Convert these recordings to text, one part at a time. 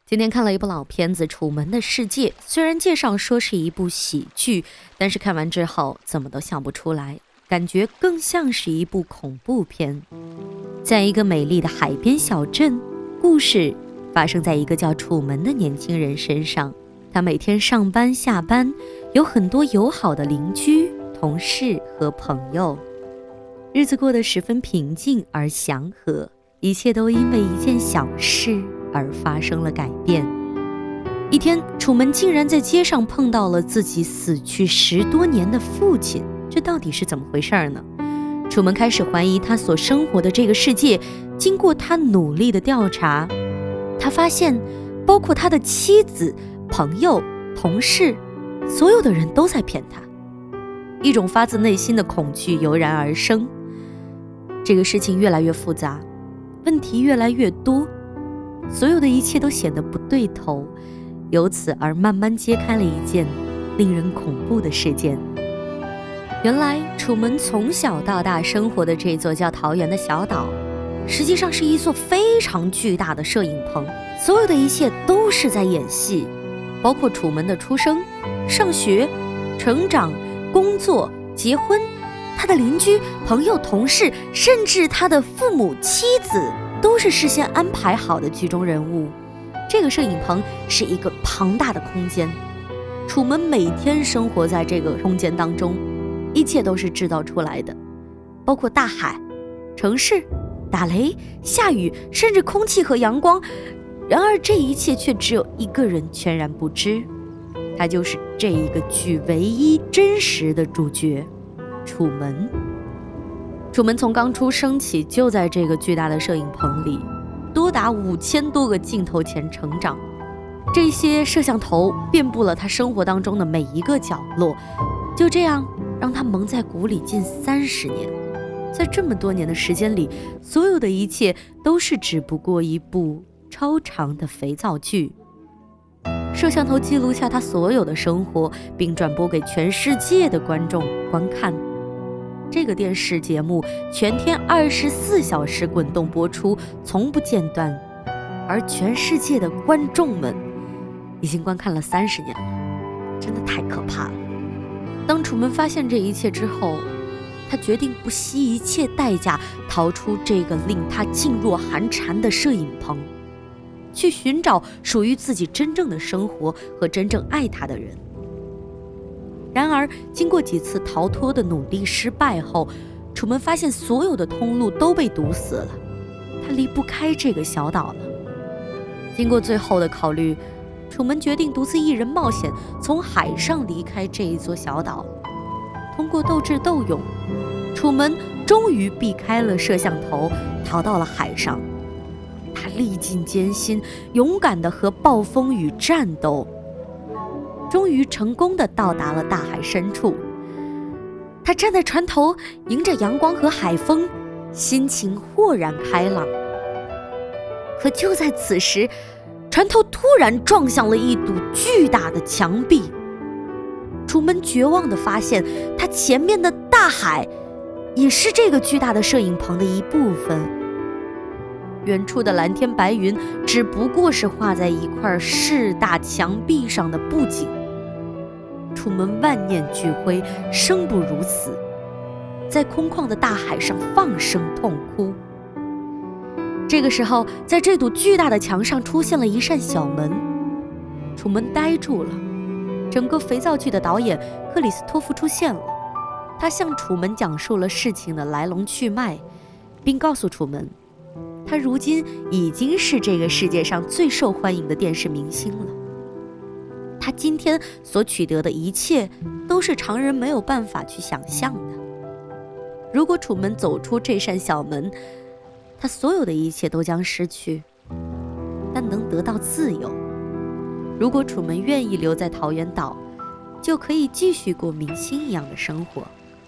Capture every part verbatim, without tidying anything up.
今天看了一部老片子《楚门的世界》，虽然介绍说是一部喜剧，但是看完之后怎么都想不出来，感觉更像是一部恐怖片。在一个美丽的海边小镇，故事发生在一个叫楚门的年轻人身上。他每天上班下班，有很多友好的邻居、同事和朋友，日子过得十分平静而祥和，一切都因为一件小事而发生了改变。一天，楚门竟然在街上碰到了自己死去十多年的父亲，这到底是怎么回事呢？楚门开始怀疑他所生活的这个世界。经过他努力的调查，他发现包括他的妻子、朋友、同事，所有的人都在骗他。一种发自内心的恐惧油然而生。这个事情越来越复杂，问题越来越多，所有的一切都显得不对头，由此而慢慢揭开了一件令人恐怖的事件。原来楚门从小到大生活的这座叫桃源的小岛，实际上是一座非常巨大的摄影棚，所有的一切都是在演戏，包括楚门的出生、上学、成长、工作、结婚，他的邻居、朋友、同事，甚至他的父母、妻子，都是事先安排好的剧中人物。这个摄影棚是一个庞大的空间，楚门每天生活在这个空间当中，一切都是制造出来的，包括大海、城市、打雷、下雨，甚至空气和阳光。然而这一切却只有一个人全然不知，他就是这一个剧唯一真实的主角楚门。楚门从刚出生起就在这个巨大的摄影棚里，多达五千多个镜头前成长，这些摄像头遍布了他生活当中的每一个角落，就这样让他蒙在鼓里近三十年。在这么多年的时间里，所有的一切都是只不过一部超长的肥皂剧。摄像头记录下他所有的生活，并转播给全世界的观众观看。这个电视节目全天二十四小时滚动播出，从不间断，而全世界的观众们已经观看了三十年了，真的太可怕了。当楚门发现这一切之后，他决定不惜一切代价逃出这个令他噤若寒蝉的摄影棚，去寻找属于自己真正的生活和真正爱他的人。然而经过几次逃脱的努力失败后，楚门发现所有的通路都被堵死了，他离不开这个小岛了。经过最后的考虑，楚门决定独自一人冒险，从海上离开这一座小岛。通过斗智斗勇，楚门终于避开了摄像头，逃到了海上。他历尽艰辛，勇敢地和暴风雨战斗，终于成功地到达了大海深处。他站在船头，迎着阳光和海风，心情豁然开朗。可就在此时，船头突然撞向了一堵巨大的墙壁。楚门绝望地发现，他前面的大海也是这个巨大的摄影棚的一部分。远处的蓝天白云只不过是画在一块势大墙壁上的布景。楚门万念俱灰，生不如死，在空旷的大海上放声痛哭。这个时候，在这堵巨大的墙上出现了一扇小门，楚门呆住了。整个肥皂剧的导演克里斯托夫出现了，他向楚门讲述了事情的来龙去脉，并告诉楚门，他如今已经是这个世界上最受欢迎的电视明星了。他今天所取得的一切都是常人没有办法去想象的。如果楚门走出这扇小门，他所有的一切都将失去，但能得到自由。如果楚门愿意留在桃源岛，就可以继续过明星一样的生活。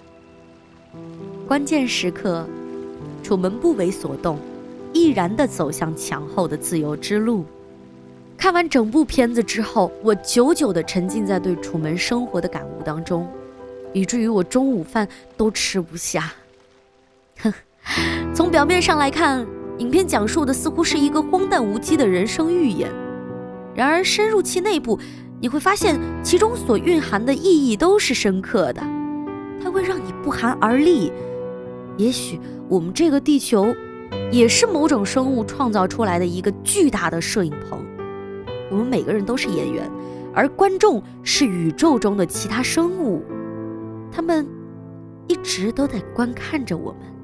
关键时刻，楚门不为所动，毅然地走向墙后的自由之路。看完整部片子之后，我久久地沉浸在对楚门生活的感悟当中，以至于我中午饭都吃不下。从表面上来看，影片讲述的似乎是一个荒诞无稽的人生寓言， 然而深入其内部，你会发现其中所蕴含的意义都是深刻的，它会让你不寒而栗。也许我们这个地球也是某种生物创造出来的一个巨大的摄影棚，我们每个人都是演员，而观众是宇宙中的其他生物，他们一直都在观看着我们。